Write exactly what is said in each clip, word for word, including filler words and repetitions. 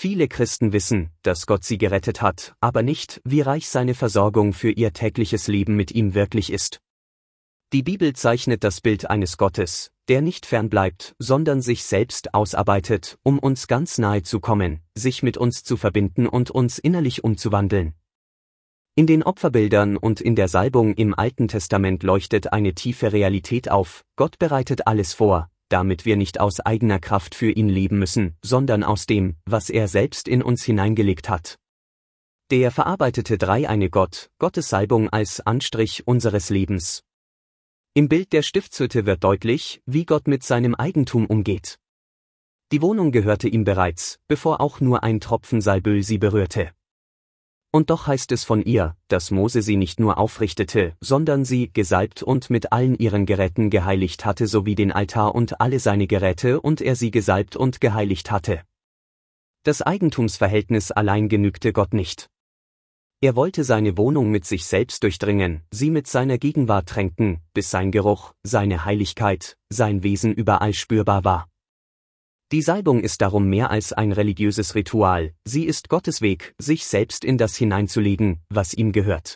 Viele Christen wissen, dass Gott sie gerettet hat, aber nicht, wie reich seine Versorgung für ihr tägliches Leben mit ihm wirklich ist. Die Bibel zeichnet das Bild eines Gottes, der nicht fernbleibt, sondern sich selbst ausarbeitet, um uns ganz nahe zu kommen, sich mit uns zu verbinden und uns innerlich umzuwandeln. In den Opferbildern und in der Salbung im Alten Testament leuchtet eine tiefe Realität auf: Gott bereitet alles vor, damit wir nicht aus eigener Kraft für ihn leben müssen, sondern aus dem, was er selbst in uns hineingelegt hat. Der verarbeitete dreieine Gott, Gottes Salbung als Anstrich unseres Lebens. Im Bild der Stiftshütte wird deutlich, wie Gott mit seinem Eigentum umgeht. Die Wohnung gehörte ihm bereits, bevor auch nur ein Tropfen Salböl sie berührte. Und doch heißt es von ihr, dass Mose sie nicht nur aufrichtete, sondern sie gesalbt und mit allen ihren Geräten geheiligt hatte sowie den Altar und alle seine Geräte und er sie gesalbt und geheiligt hatte. Das Eigentumsverhältnis allein genügte Gott nicht. Er wollte seine Wohnung mit sich selbst durchdringen, sie mit seiner Gegenwart tränken, bis sein Geruch, seine Heiligkeit, sein Wesen überall spürbar war. Die Salbung ist darum mehr als ein religiöses Ritual, sie ist Gottes Weg, sich selbst in das hineinzulegen, was ihm gehört.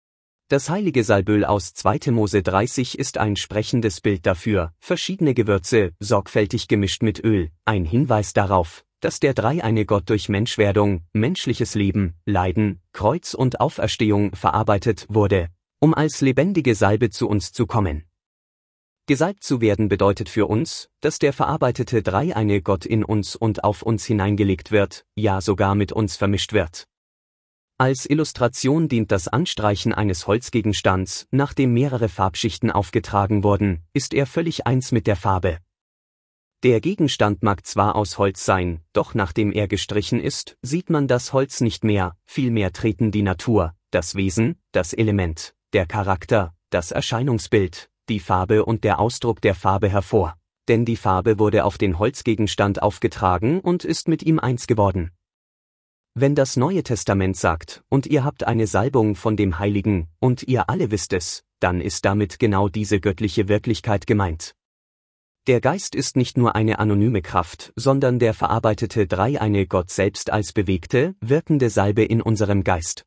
Das heilige Salböl aus zweiter Mose dreißig ist ein sprechendes Bild dafür, verschiedene Gewürze, sorgfältig gemischt mit Öl, ein Hinweis darauf, dass der dreieine Gott durch Menschwerdung, menschliches Leben, Leiden, Kreuz und Auferstehung verarbeitet wurde, um als lebendige Salbe zu uns zu kommen. Gesalbt zu werden bedeutet für uns, dass der verarbeitete dreieine Gott in uns und auf uns hineingelegt wird, ja sogar mit uns vermischt wird. Als Illustration dient das Anstreichen eines Holzgegenstands, nachdem mehrere Farbschichten aufgetragen wurden, ist er völlig eins mit der Farbe. Der Gegenstand mag zwar aus Holz sein, doch nachdem er gestrichen ist, sieht man das Holz nicht mehr, vielmehr treten die Natur, das Wesen, das Element, der Charakter, das Erscheinungsbild, die Farbe und der Ausdruck der Farbe hervor, denn die Farbe wurde auf den Holzgegenstand aufgetragen und ist mit ihm eins geworden. Wenn das Neue Testament sagt, und ihr habt eine Salbung von dem Heiligen, und ihr alle wisst es, dann ist damit genau diese göttliche Wirklichkeit gemeint. Der Geist ist nicht nur eine anonyme Kraft, sondern der verarbeitete dreieine Gott selbst als bewegte, wirkende Salbe in unserem Geist.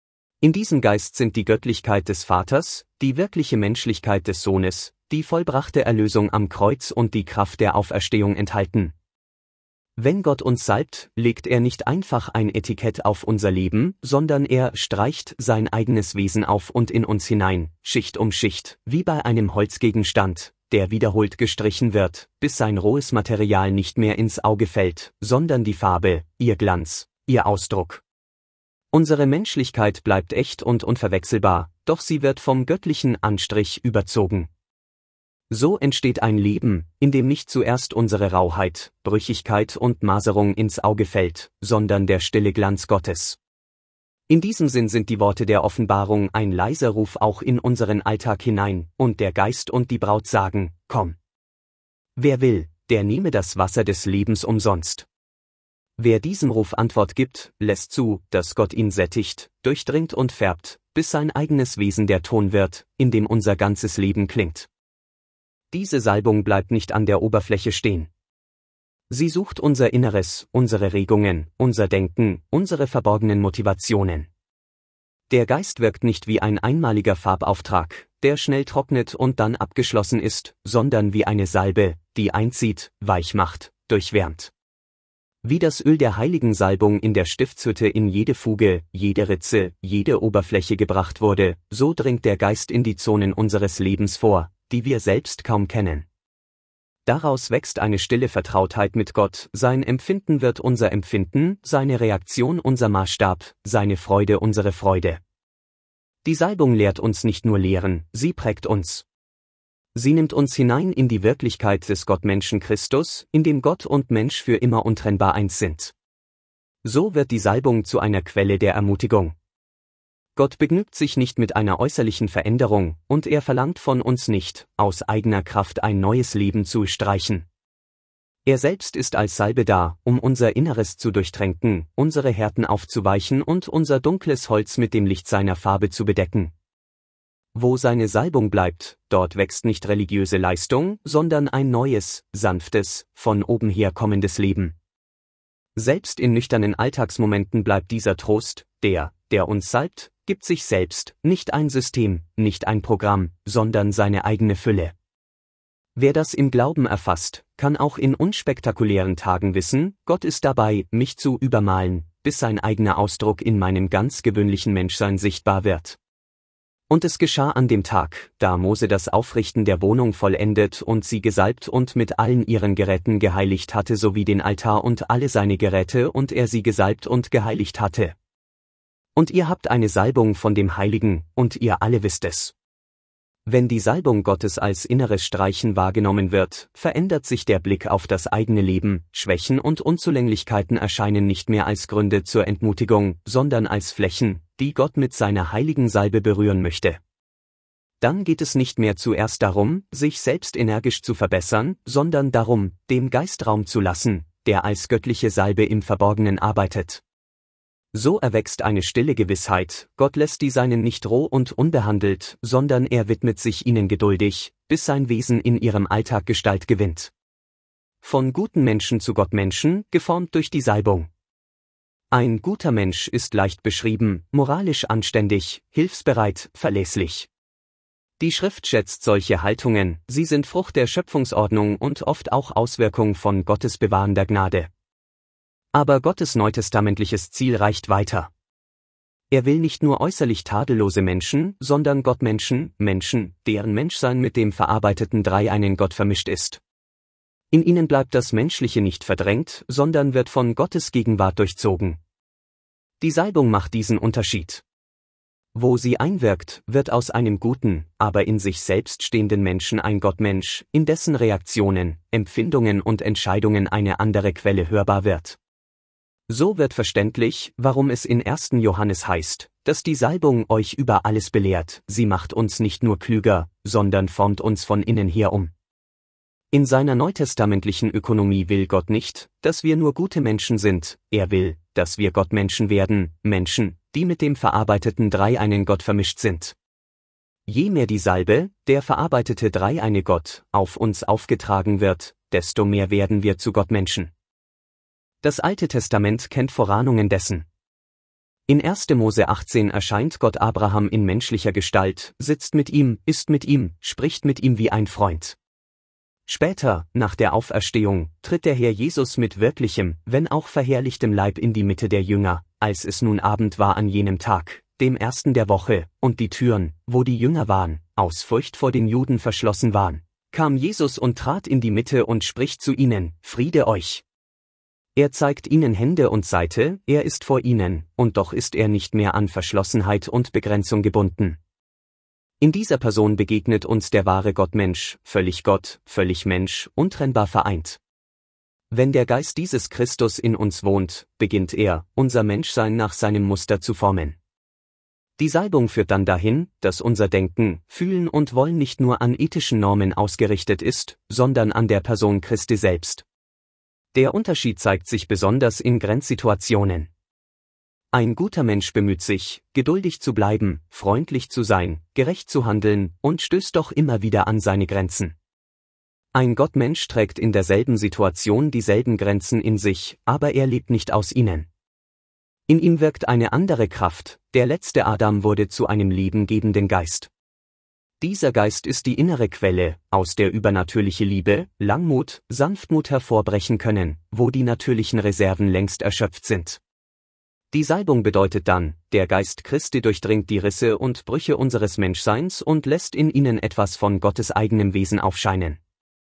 In diesem Geist sind die Göttlichkeit des Vaters, die wirkliche Menschlichkeit des Sohnes, die vollbrachte Erlösung am Kreuz und die Kraft der Auferstehung enthalten. Wenn Gott uns salbt, legt er nicht einfach ein Etikett auf unser Leben, sondern er streicht sein eigenes Wesen auf und in uns hinein, Schicht um Schicht, wie bei einem Holzgegenstand, der wiederholt gestrichen wird, bis sein rohes Material nicht mehr ins Auge fällt, sondern die Farbe, ihr Glanz, ihr Ausdruck. Unsere Menschlichkeit bleibt echt und unverwechselbar, doch sie wird vom göttlichen Anstrich überzogen. So entsteht ein Leben, in dem nicht zuerst unsere Rauheit, Brüchigkeit und Maserung ins Auge fällt, sondern der stille Glanz Gottes. In diesem Sinn sind die Worte der Offenbarung ein leiser Ruf auch in unseren Alltag hinein, und der Geist und die Braut sagen: Komm. Wer will, der nehme das Wasser des Lebens umsonst. Wer diesem Ruf Antwort gibt, lässt zu, dass Gott ihn sättigt, durchdringt und färbt, bis sein eigenes Wesen der Ton wird, in dem unser ganzes Leben klingt. Diese Salbung bleibt nicht an der Oberfläche stehen. Sie sucht unser Inneres, unsere Regungen, unser Denken, unsere verborgenen Motivationen. Der Geist wirkt nicht wie ein einmaliger Farbauftrag, der schnell trocknet und dann abgeschlossen ist, sondern wie eine Salbe, die einzieht, weich macht, durchwärmt. Wie das Öl der heiligen Salbung in der Stiftshütte in jede Fuge, jede Ritze, jede Oberfläche gebracht wurde, so dringt der Geist in die Zonen unseres Lebens vor, die wir selbst kaum kennen. Daraus wächst eine stille Vertrautheit mit Gott, sein Empfinden wird unser Empfinden, seine Reaktion unser Maßstab, seine Freude unsere Freude. Die Salbung lehrt uns nicht nur Lehren, sie prägt uns. Sie nimmt uns hinein in die Wirklichkeit des Gottmenschen Christus, in dem Gott und Mensch für immer untrennbar eins sind. So wird die Salbung zu einer Quelle der Ermutigung. Gott begnügt sich nicht mit einer äußerlichen Veränderung, und er verlangt von uns nicht, aus eigener Kraft ein neues Leben zu streichen. Er selbst ist als Salbe da, um unser Inneres zu durchtränken, unsere Härten aufzuweichen und unser dunkles Holz mit dem Licht seiner Farbe zu bedecken. Wo seine Salbung bleibt, dort wächst nicht religiöse Leistung, sondern ein neues, sanftes, von oben her kommendes Leben. Selbst in nüchternen Alltagsmomenten bleibt dieser Trost: Der, der uns salbt, gibt sich selbst, nicht ein System, nicht ein Programm, sondern seine eigene Fülle. Wer das im Glauben erfasst, kann auch in unspektakulären Tagen wissen, Gott ist dabei, mich zu übermalen, bis sein eigener Ausdruck in meinem ganz gewöhnlichen Menschsein sichtbar wird. Und es geschah an dem Tag, da Mose das Aufrichten der Wohnung vollendet und sie gesalbt und mit allen ihren Geräten geheiligt hatte sowie den Altar und alle seine Geräte und er sie gesalbt und geheiligt hatte. Und ihr habt eine Salbung von dem Heiligen, und ihr alle wisst es. Wenn die Salbung Gottes als inneres Streichen wahrgenommen wird, verändert sich der Blick auf das eigene Leben, Schwächen und Unzulänglichkeiten erscheinen nicht mehr als Gründe zur Entmutigung, sondern als Flächen, die Gott mit seiner heiligen Salbe berühren möchte. Dann geht es nicht mehr zuerst darum, sich selbst energisch zu verbessern, sondern darum, dem Geist Raum zu lassen, der als göttliche Salbe im Verborgenen arbeitet. So erwächst eine stille Gewissheit: Gott lässt die Seinen nicht roh und unbehandelt, sondern er widmet sich ihnen geduldig, bis sein Wesen in ihrem Alltag Gestalt gewinnt. Von guten Menschen zu Gottmenschen, geformt durch die Salbung. Ein guter Mensch ist leicht beschrieben, moralisch anständig, hilfsbereit, verlässlich. Die Schrift schätzt solche Haltungen, sie sind Frucht der Schöpfungsordnung und oft auch Auswirkung von Gottes bewahrender Gnade. Aber Gottes neutestamentliches Ziel reicht weiter. Er will nicht nur äußerlich tadellose Menschen, sondern Gottmenschen, Menschen, deren Menschsein mit dem verarbeiteten Dreieinen Gott vermischt ist. In ihnen bleibt das Menschliche nicht verdrängt, sondern wird von Gottes Gegenwart durchzogen. Die Salbung macht diesen Unterschied. Wo sie einwirkt, wird aus einem guten, aber in sich selbst stehenden Menschen ein Gottmensch, in dessen Reaktionen, Empfindungen und Entscheidungen eine andere Quelle hörbar wird. So wird verständlich, warum es in ersten Johannes heißt, dass die Salbung euch über alles belehrt, sie macht uns nicht nur klüger, sondern formt uns von innen her um. In seiner neutestamentlichen Ökonomie will Gott nicht, dass wir nur gute Menschen sind, er will, dass wir Gottmenschen werden, Menschen, die mit dem verarbeiteten Dreieinen Gott vermischt sind. Je mehr die Salbe, der verarbeitete Dreieine Gott, auf uns aufgetragen wird, desto mehr werden wir zu Gottmenschen. Das Alte Testament kennt Vorahnungen dessen. In erster Mose achtzehn erscheint Gott Abraham in menschlicher Gestalt, sitzt mit ihm, isst mit ihm, spricht mit ihm wie ein Freund. Später, nach der Auferstehung, tritt der Herr Jesus mit wirklichem, wenn auch verherrlichtem Leib in die Mitte der Jünger, als es nun Abend war an jenem Tag, dem ersten der Woche, und die Türen, wo die Jünger waren, aus Furcht vor den Juden verschlossen waren, kam Jesus und trat in die Mitte und spricht zu ihnen: Friede euch! Er zeigt ihnen Hände und Seite, er ist vor ihnen, und doch ist er nicht mehr an Verschlossenheit und Begrenzung gebunden. In dieser Person begegnet uns der wahre Gottmensch, völlig Gott, völlig Mensch, untrennbar vereint. Wenn der Geist dieses Christus in uns wohnt, beginnt er, unser Menschsein nach seinem Muster zu formen. Die Salbung führt dann dahin, dass unser Denken, Fühlen und Wollen nicht nur an ethischen Normen ausgerichtet ist, sondern an der Person Christi selbst. Der Unterschied zeigt sich besonders in Grenzsituationen. Ein guter Mensch bemüht sich, geduldig zu bleiben, freundlich zu sein, gerecht zu handeln und stößt doch immer wieder an seine Grenzen. Ein Gottmensch trägt in derselben Situation dieselben Grenzen in sich, aber er lebt nicht aus ihnen. In ihm wirkt eine andere Kraft, der letzte Adam wurde zu einem lebengebenden Geist. Dieser Geist ist die innere Quelle, aus der übernatürliche Liebe, Langmut, Sanftmut hervorbrechen können, wo die natürlichen Reserven längst erschöpft sind. Die Salbung bedeutet dann, der Geist Christi durchdringt die Risse und Brüche unseres Menschseins und lässt in ihnen etwas von Gottes eigenem Wesen aufscheinen.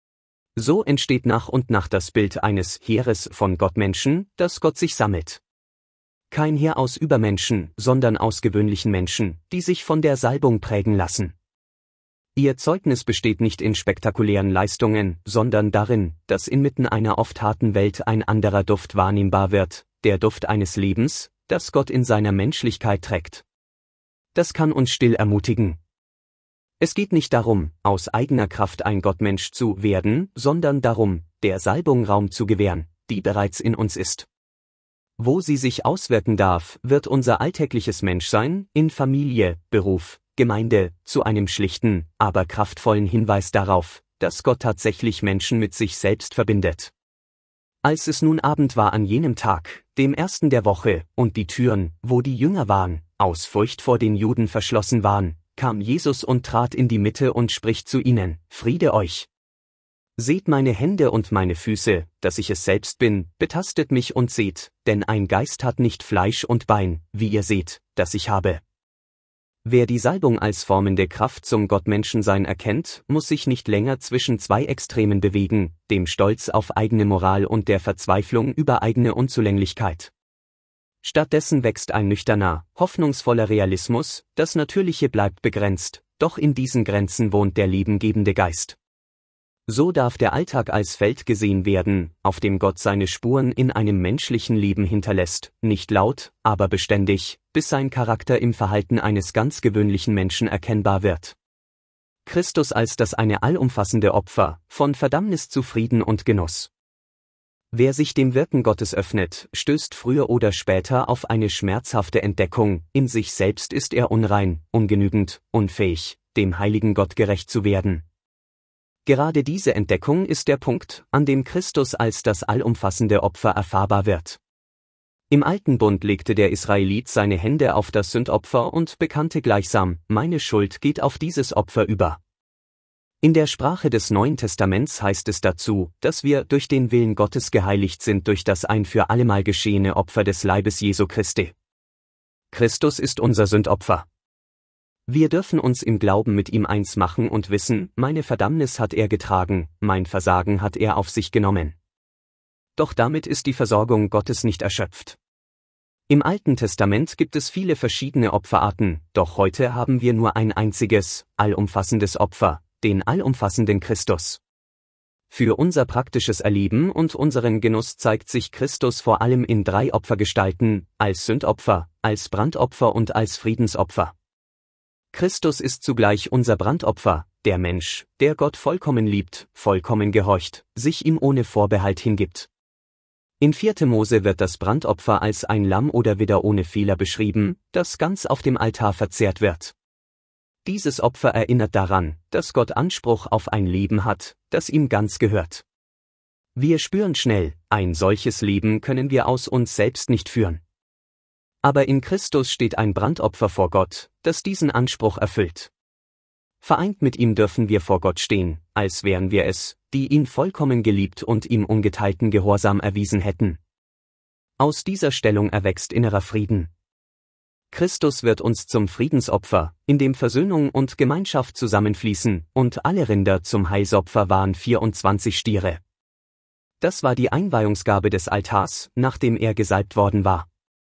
So entsteht nach und nach das Bild eines Heeres von Gottmenschen, das Gott sich sammelt. Kein Heer aus Übermenschen, sondern aus gewöhnlichen Menschen, die sich von der Salbung prägen lassen. Ihr Zeugnis besteht nicht in spektakulären Leistungen, sondern darin, dass inmitten einer oft harten Welt ein anderer Duft wahrnehmbar wird, der Duft eines Lebens, das Gott in seiner Menschlichkeit trägt. Das kann uns still ermutigen. Es geht nicht darum, aus eigener Kraft ein Gottmensch zu werden, sondern darum, der Salbung Raum zu gewähren, die bereits in uns ist. Wo sie sich auswirken darf, wird unser alltägliches Menschsein, in Familie, Beruf, Gemeinde, zu einem schlichten, aber kraftvollen Hinweis darauf, dass Gott tatsächlich Menschen mit sich selbst verbindet. Als es nun Abend war an jenem Tag, dem ersten der Woche, und die Türen, wo die Jünger waren, aus Furcht vor den Juden verschlossen waren, kam Jesus und trat in die Mitte und spricht zu ihnen: Friede euch! Seht meine Hände und meine Füße, dass ich es selbst bin, betastet mich und seht, denn ein Geist hat nicht Fleisch und Bein, wie ihr seht, dass ich habe. Wer die Salbung als formende Kraft zum Gottmenschensein erkennt, muss sich nicht länger zwischen zwei Extremen bewegen, dem Stolz auf eigene Moral und der Verzweiflung über eigene Unzulänglichkeit. Stattdessen wächst ein nüchterner, hoffnungsvoller Realismus, das Natürliche bleibt begrenzt, doch in diesen Grenzen wohnt der lebengebende Geist. So darf der Alltag als Feld gesehen werden, auf dem Gott seine Spuren in einem menschlichen Leben hinterlässt, nicht laut, aber beständig, bis sein Charakter im Verhalten eines ganz gewöhnlichen Menschen erkennbar wird. Christus als das eine allumfassende Opfer, von Verdammnis zu Frieden und Genuss. Wer sich dem Wirken Gottes öffnet, stößt früher oder später auf eine schmerzhafte Entdeckung: In sich selbst ist er unrein, ungenügend, unfähig, dem heiligen Gott gerecht zu werden. Gerade diese Entdeckung ist der Punkt, an dem Christus als das allumfassende Opfer erfahrbar wird. Im Alten Bund legte der Israelit seine Hände auf das Sündopfer und bekannte gleichsam: Meine Schuld geht auf dieses Opfer über. In der Sprache des Neuen Testaments heißt es dazu, dass wir durch den Willen Gottes geheiligt sind durch das ein für allemal geschehene Opfer des Leibes Jesu Christi. Christus ist unser Sündopfer. Wir dürfen uns im Glauben mit ihm eins machen und wissen: Meine Verdammnis hat er getragen, mein Versagen hat er auf sich genommen. Doch damit ist die Versorgung Gottes nicht erschöpft. Im Alten Testament gibt es viele verschiedene Opferarten, doch heute haben wir nur ein einziges, allumfassendes Opfer, den allumfassenden Christus. Für unser praktisches Erleben und unseren Genuss zeigt sich Christus vor allem in drei Opfergestalten: als Sündopfer, als Brandopfer und als Friedensopfer. Christus ist zugleich unser Brandopfer, der Mensch, der Gott vollkommen liebt, vollkommen gehorcht, sich ihm ohne Vorbehalt hingibt. In vierter Mose wird das Brandopfer als ein Lamm oder Widder ohne Fehler beschrieben, das ganz auf dem Altar verzehrt wird. Dieses Opfer erinnert daran, dass Gott Anspruch auf ein Leben hat, das ihm ganz gehört. Wir spüren schnell, ein solches Leben können wir aus uns selbst nicht führen. Aber in Christus steht ein Brandopfer vor Gott, das diesen Anspruch erfüllt. Vereint mit ihm dürfen wir vor Gott stehen, als wären wir es, die ihn vollkommen geliebt und ihm ungeteilten Gehorsam erwiesen hätten. Aus dieser Stellung erwächst innerer Frieden. Christus wird uns zum Friedensopfer, in dem Versöhnung und Gemeinschaft zusammenfließen, und alle Rinder zum Heilsopfer waren vierundzwanzig Stiere. Das war die Einweihungsgabe des Altars, nachdem er gesalbt worden war.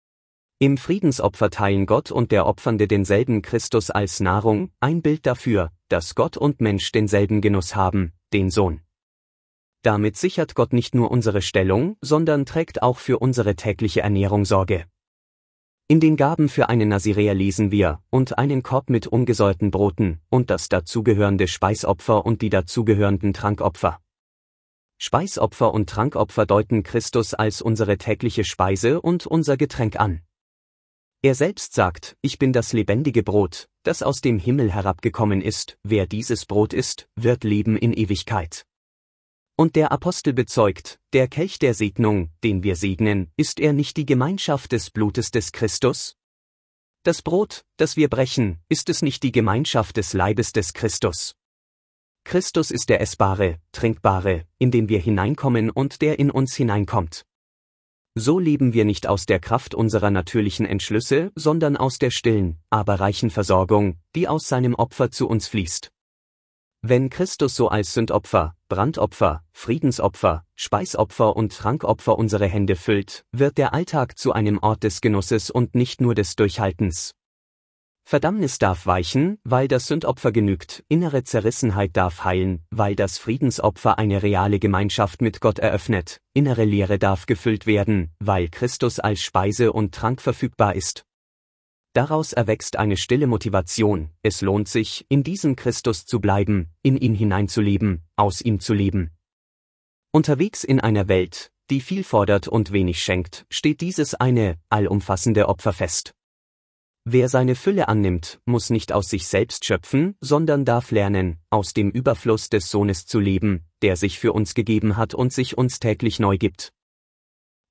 Im Friedensopfer teilen Gott und der Opfernde denselben Christus als Nahrung, ein Bild dafür, dass Gott und Mensch denselben Genuss haben, den Sohn. Damit sichert Gott nicht nur unsere Stellung, sondern trägt auch für unsere tägliche Ernährung Sorge. In den Gaben für einen Naziräer lesen wir: Und einen Korb mit ungesäuerten Broten, und das dazugehörende Speisopfer und die dazugehörenden Trankopfer. Speisopfer und Trankopfer deuten Christus als unsere tägliche Speise und unser Getränk an. Er selbst sagt: Ich bin das lebendige Brot, das aus dem Himmel herabgekommen ist, wer dieses Brot isst, wird leben in Ewigkeit. Und der Apostel bezeugt: Der Kelch der Segnung, den wir segnen, ist er nicht die Gemeinschaft des Blutes des Christus? Das Brot, das wir brechen, ist es nicht die Gemeinschaft des Leibes des Christus? Christus ist der Essbare, Trinkbare, in den wir hineinkommen und der in uns hineinkommt. So leben wir nicht aus der Kraft unserer natürlichen Entschlüsse, sondern aus der stillen, aber reichen Versorgung, die aus seinem Opfer zu uns fließt. Wenn Christus so als Sündopfer, Brandopfer, Friedensopfer, Speisopfer und Trankopfer unsere Hände füllt, wird der Alltag zu einem Ort des Genusses und nicht nur des Durchhaltens. Verdammnis darf weichen, weil das Sündopfer genügt, innere Zerrissenheit darf heilen, weil das Friedensopfer eine reale Gemeinschaft mit Gott eröffnet, innere Leere darf gefüllt werden, weil Christus als Speise und Trank verfügbar ist. Daraus erwächst eine stille Motivation: Es lohnt sich, in diesem Christus zu bleiben, in ihn hineinzuleben, aus ihm zu leben. Unterwegs in einer Welt, die viel fordert und wenig schenkt, steht dieses eine, allumfassende Opfer fest. Wer seine Fülle annimmt, muss nicht aus sich selbst schöpfen, sondern darf lernen, aus dem Überfluss des Sohnes zu leben, der sich für uns gegeben hat und sich uns täglich neu gibt.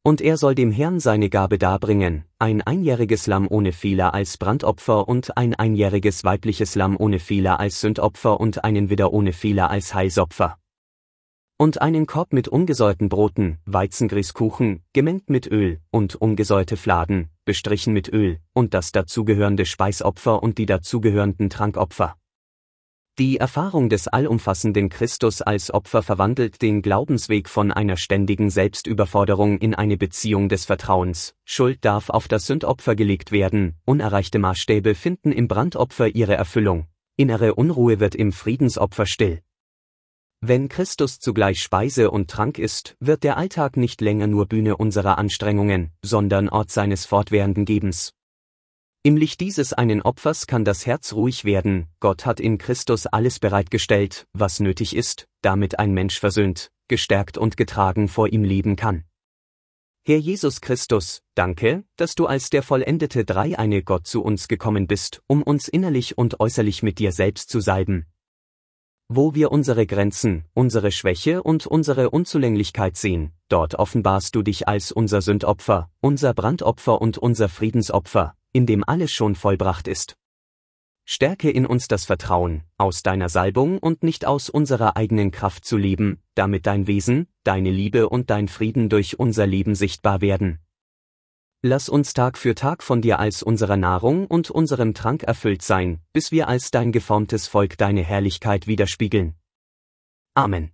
Und er soll dem Herrn seine Gabe darbringen, ein einjähriges Lamm ohne Fehler als Brandopfer und ein einjähriges weibliches Lamm ohne Fehler als Sündopfer und einen Widder ohne Fehler als Heilsopfer. Und einen Korb mit ungesäuerten Broten, Weizengrießkuchen, gemengt mit Öl, und ungesäuerte Fladen, bestrichen mit Öl, und das dazugehörende Speisopfer und die dazugehörenden Trankopfer. Die Erfahrung des allumfassenden Christus als Opfer verwandelt den Glaubensweg von einer ständigen Selbstüberforderung in eine Beziehung des Vertrauens. Schuld darf auf das Sündopfer gelegt werden, unerreichte Maßstäbe finden im Brandopfer ihre Erfüllung, innere Unruhe wird im Friedensopfer still. Wenn Christus zugleich Speise und Trank ist, wird der Alltag nicht länger nur Bühne unserer Anstrengungen, sondern Ort seines fortwährenden Gebens. Im Licht dieses einen Opfers kann das Herz ruhig werden, Gott hat in Christus alles bereitgestellt, was nötig ist, damit ein Mensch versöhnt, gestärkt und getragen vor ihm leben kann. Herr Jesus Christus, danke, dass du als der vollendete Dreieine Gott zu uns gekommen bist, um uns innerlich und äußerlich mit dir selbst zu salben. Wo wir unsere Grenzen, unsere Schwäche und unsere Unzulänglichkeit sehen, dort offenbarst du dich als unser Sündopfer, unser Brandopfer und unser Friedensopfer, in dem alles schon vollbracht ist. Stärke in uns das Vertrauen, aus deiner Salbung und nicht aus unserer eigenen Kraft zu leben, damit dein Wesen, deine Liebe und dein Frieden durch unser Leben sichtbar werden. Lass uns Tag für Tag von dir als unserer Nahrung und unserem Trank erfüllt sein, bis wir als dein geformtes Volk deine Herrlichkeit widerspiegeln. Amen.